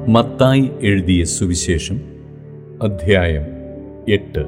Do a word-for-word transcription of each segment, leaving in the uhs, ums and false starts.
മത്തായി എഴുതിയ സുവിശേഷം അധ്യായം എട്ട്.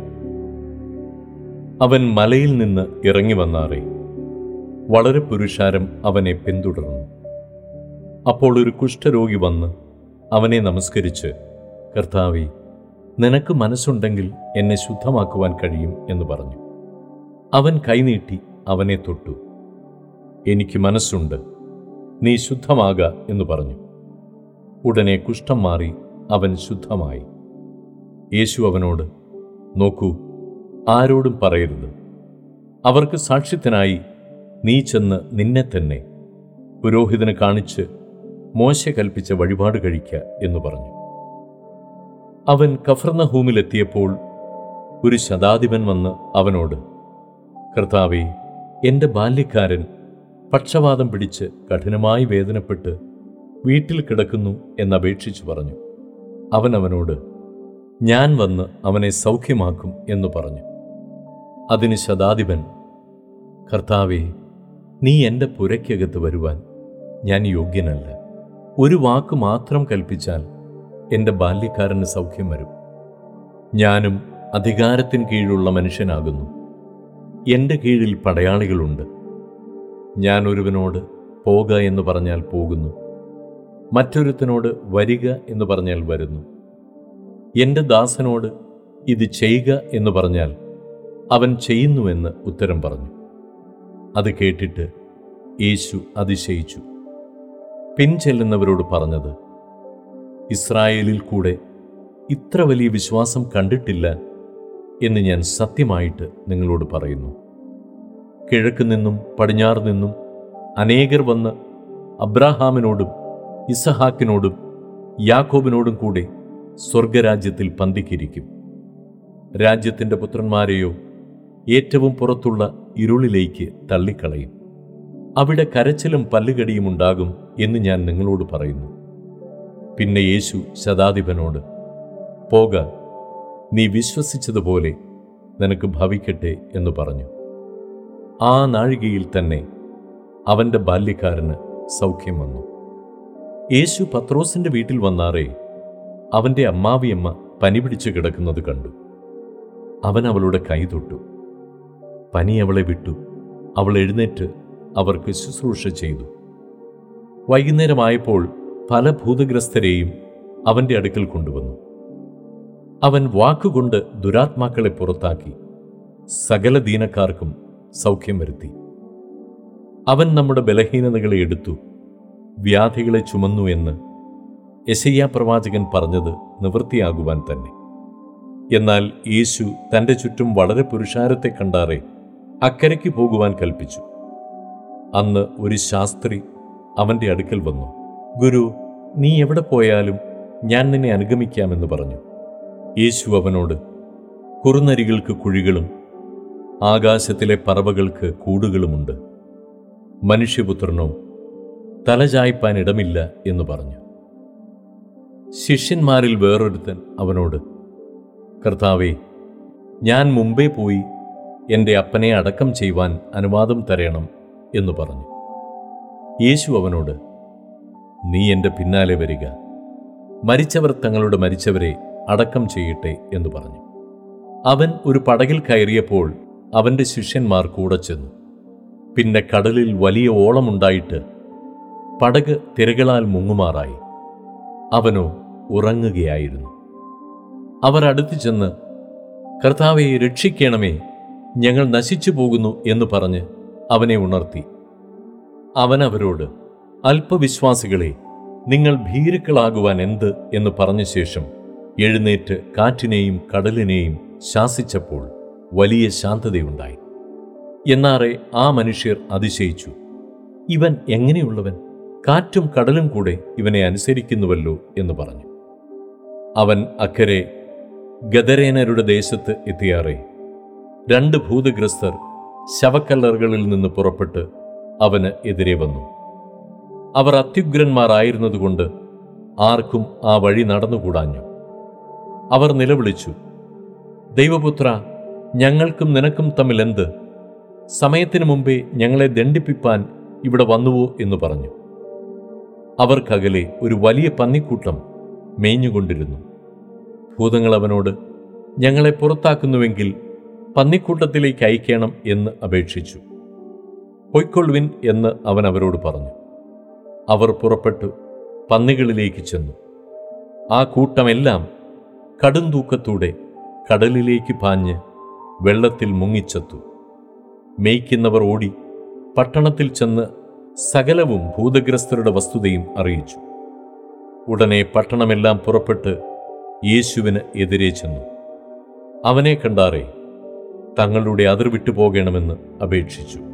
അവൻ മലയിൽ നിന്ന് ഇറങ്ങി വന്നാറേ വളരെ പുരുഷാരം അവനെ പിന്തുടർന്നു. അപ്പോൾ ഒരു കുഷ്ഠരോഗി വന്ന് അവനെ നമസ്കരിച്ച്, കർത്താവേ, നിനക്ക് മനസ്സുണ്ടെങ്കിൽ എന്നെ ശുദ്ധമാക്കുവാൻ കഴിയും എന്ന് പറഞ്ഞു. അവൻ കൈനീട്ടി അവനെ തൊട്ടു. എനിക്ക് മനസ്സുണ്ട്, നീ ശുദ്ധമാക എന്ന് പറഞ്ഞു. ഉടനെ കുഷ്ഠം മാറി അവൻ ശുദ്ധമായി. യേശു അവനോട്, നോക്കൂ, ആരോടും പറയരുത്. അവർക്ക് സാക്ഷ്യത്തിനായി നീ ചെന്ന് നിന്നെ തന്നെ പുരോഹിതന് കാണിച്ച് മോശെ കൽപ്പിച്ച വഴിപാട് കഴിക്ക എന്ന് പറഞ്ഞു. അവൻ കഫർന്നഹൂമിലെത്തിയപ്പോൾ ഒരു ശതാധിപൻ വന്ന് അവനോട്, കർത്താവേ, എൻ്റെ ബാല്യക്കാരൻ പക്ഷവാതം പിടിച്ച് കഠിനമായി വേദനപ്പെട്ട് വീട്ടിൽ കിടക്കുന്നു എന്നപേക്ഷിച്ചു പറഞ്ഞു. അവൻ അവനോട്, ഞാൻ വന്ന് അവനെ സൗഖ്യമാക്കും എന്ന് പറഞ്ഞു. അതിന് ശതാധിപൻ, കർത്താവേ, നീ എൻ്റെ പുരയ്ക്കകത്ത് വരുവാൻ ഞാൻ യോഗ്യനല്ല. ഒരു വാക്ക് മാത്രം കൽപ്പിച്ചാൽ എൻ്റെ ബാല്യക്കാരന് സൗഖ്യം വരും. ഞാനും അധികാരത്തിന് കീഴിലുള്ള മനുഷ്യനാകുന്നു. എൻ്റെ കീഴിൽ പടയാളികളുണ്ട്. ഞാൻ ഒരുവനോട് പോക എന്ന് പറഞ്ഞാൽ പോകുന്നു, മറ്റൊരുത്തനോട് വരിക എന്ന് പറഞ്ഞാൽ വരുന്നു. എൻ്റെ ദാസനോട് ഇത് ചെയ്യുക എന്ന് പറഞ്ഞാൽ അവൻ ചെയ്യുന്നുവെന്ന് ഉത്തരം പറഞ്ഞു. അത് കേട്ടിട്ട് യേശു അതിശയിച്ചു. പിൻചെല്ലുന്നവരോട് പറഞ്ഞത്, ഇസ്രായേലിൽ കൂടെ ഇത്ര വലിയ വിശ്വാസം കണ്ടിട്ടില്ല എന്ന് ഞാൻ സത്യമായിട്ട് നിങ്ങളോട് പറയുന്നു. കിഴക്ക് നിന്നും പടിഞ്ഞാറ് നിന്നും അനേകർ വന്ന് അബ്രാഹാമിനോടും ഇസഹാക്കിനോടും യാക്കോബിനോടും കൂടെ സ്വർഗരാജ്യത്തിൽ പന്തിക്കിരിക്കും. രാജ്യത്തിൻ്റെ പുത്രന്മാരെയോ ഏറ്റവും പുറത്തുള്ള ഇരുളിലേക്ക് തള്ളിക്കളയും. അവിടെ കരച്ചിലും പല്ലുകടിയും ഉണ്ടാകും എന്ന് ഞാൻ നിങ്ങളോട് പറയുന്നു. പിന്നെ യേശു ശതാധിപനോട്, പോക, നീ വിശ്വസിച്ചതുപോലെ നിനക്ക് ഭവിക്കട്ടെ എന്ന് പറഞ്ഞു. ആ നാഴികയിൽ തന്നെ അവൻ്റെ ബാല്യക്കാരന് സൗഖ്യം വന്നു. യേശു പത്രോസിൻ്റെ വീട്ടിൽ വന്നാറേ അവൻ്റെ അമ്മാവിയമ്മ പനി പിടിച്ചു കിടക്കുന്നത് കണ്ടു. അവൻ അവളുടെ കൈ തൊട്ടു. പനി അവളെ വിട്ടു. അവൾ എഴുന്നേറ്റ് അവർക്ക് ശുശ്രൂഷ ചെയ്തു. വൈകുന്നേരമായപ്പോൾ പല ഭൂതഗ്രസ്തരെയും അവൻ്റെ അടുക്കൽ കൊണ്ടുവന്നു. അവൻ വാക്കുകൊണ്ട് ദുരാത്മാക്കളെ പുറത്താക്കി സകല ദീനക്കാർക്കും സൗഖ്യം വരുത്തി. അവൻ നമ്മുടെ ബലഹീനതകളെ എടുത്തു വ്യാധികളെ ചുമന്നു എന്ന് യെശയ്യാ പ്രവാചകൻ പറഞ്ഞത് നിവൃത്തിയാകുവാൻ തന്നെ. എന്നാൽ യേശു തൻ്റെ ചുറ്റും വളരെ പുരുഷാരത്തെ കണ്ടാറെ അക്കരയ്ക്ക് പോകുവാൻ കൽപ്പിച്ചു. അന്ന് ഒരു ശാസ്ത്രി അവൻ്റെ അടുക്കൽ വന്നു. ഗുരു, നീ എവിടെ പോയാലും ഞാൻ നിന്നെ അനുഗമിക്കാമെന്ന് പറഞ്ഞു. യേശു അവനോട്, കുറുനരികൾക്ക് കുഴികളും ആകാശത്തിലെ പറവകൾക്ക് കൂടുകളുമുണ്ട്, മനുഷ്യപുത്രനോ തലചായ്പാൻ ഇടമില്ല എന്ന് പറഞ്ഞു. ശിഷ്യന്മാരിൽ വേറൊരുത്തൻ അവനോട്, കർത്താവേ, ഞാൻ മുമ്പേ പോയി എൻ്റെ അപ്പനെ അടക്കം ചെയ്യുവാൻ അനുവാദം തരയണം എന്ന് പറഞ്ഞു. യേശു അവനോട്, നീ എൻ്റെ പിന്നാലെ വരിക, മരിച്ചവർ തങ്ങളുടെ മരിച്ചവരെ അടക്കം ചെയ്യട്ടെ എന്ന് പറഞ്ഞു. അവൻ ഒരു പടകിൽ കയറിയപ്പോൾ അവൻ്റെ ശിഷ്യന്മാർ കൂടെ ചെന്നു. പിന്നെ കടലിൽ വലിയ ഓളമുണ്ടായിട്ട് പടക് തിരകളാൽ മുങ്ങുമാറായി. അവനോ ഉറങ്ങുകയായിരുന്നു. അവർ അടുത്തു ചെന്ന്, കർത്താവെ, രക്ഷിക്കണമേ, ഞങ്ങൾ നശിച്ചു പോകുന്നു എന്ന് പറഞ്ഞ് അവനെ ഉണർത്തി. അവൻ അവരോട്, അല്പവിശ്വാസികളെ, നിങ്ങൾ ഭീരുക്കളാകുവാൻ എന്ത് എന്ന് പറഞ്ഞ ശേഷം എഴുന്നേറ്റ് കാറ്റിനെയും കടലിനെയും ശാസിച്ചപ്പോൾ വലിയ ശാന്തതയുണ്ടായി. എന്നാറെ ആ മനുഷ്യർ അതിശയിച്ചു, ഇവൻ എങ്ങനെയുള്ളവൻ, കാറ്റും കടലും കൂടെ ഇവനെ അനുസരിക്കുന്നുവല്ലോ എന്ന് പറഞ്ഞു. അവൻ അക്കരെ ഗദരേനരുടെ ദേശത്ത് എത്തിയാറേ രണ്ട് ഭൂതഗ്രസ്തർ ശവക്കല്ലറുകളിൽ നിന്ന് പുറപ്പെട്ട് അവന് എതിരെ വന്നു. അവർ അത്യുഗ്രന്മാരായിരുന്നതുകൊണ്ട് ആർക്കും ആ വഴി നടന്നുകൂടാഞ്ഞു. അവർ നിലവിളിച്ചു, ദൈവപുത്ര, ഞങ്ങൾക്കും നിനക്കും തമ്മിൽ എന്ത്? സമയത്തിനു മുമ്പേ ഞങ്ങളെ ദണ്ഡിപ്പിപ്പാൻ ഇവിടെ വന്നുവോ എന്ന് പറഞ്ഞു. അവർക്കകലെ ഒരു വലിയ പന്നിക്കൂട്ടം മേഞ്ഞുകൊണ്ടിരുന്നു. ഭൂതങ്ങൾ അവനോട്, ഞങ്ങളെ പുറത്താക്കുന്നുവെങ്കിൽ പന്നിക്കൂട്ടത്തിലേക്ക് അയക്കണം എന്ന് അപേക്ഷിച്ചു. പൊയ്ക്കൊള്ളുവിൻ എന്ന് അവൻ അവരോട് പറഞ്ഞു. അവർ പുറപ്പെട്ടു പന്നികളിലേക്ക് ചെന്നു. ആ കൂട്ടമെല്ലാം കടുംതൂക്കത്തൂടെ കടലിലേക്ക് പാഞ്ഞ് വെള്ളത്തിൽ മുങ്ങിച്ചത്തു. മേയ്ക്കുന്നവർ ഓടി പട്ടണത്തിൽ ചെന്ന് സകലവും ഭൂതഗ്രസ്തരുടെ വസ്തുതയും അറിയിച്ചു. ഉടനെ പട്ടണമെല്ലാം പുറപ്പെട്ട് യേശുവിന് എതിരെ ചെന്നു. അവനെ കണ്ടാറേ തങ്ങളുടെ അതിർ വിട്ടു പോകണമെന്ന് അപേക്ഷിച്ചു.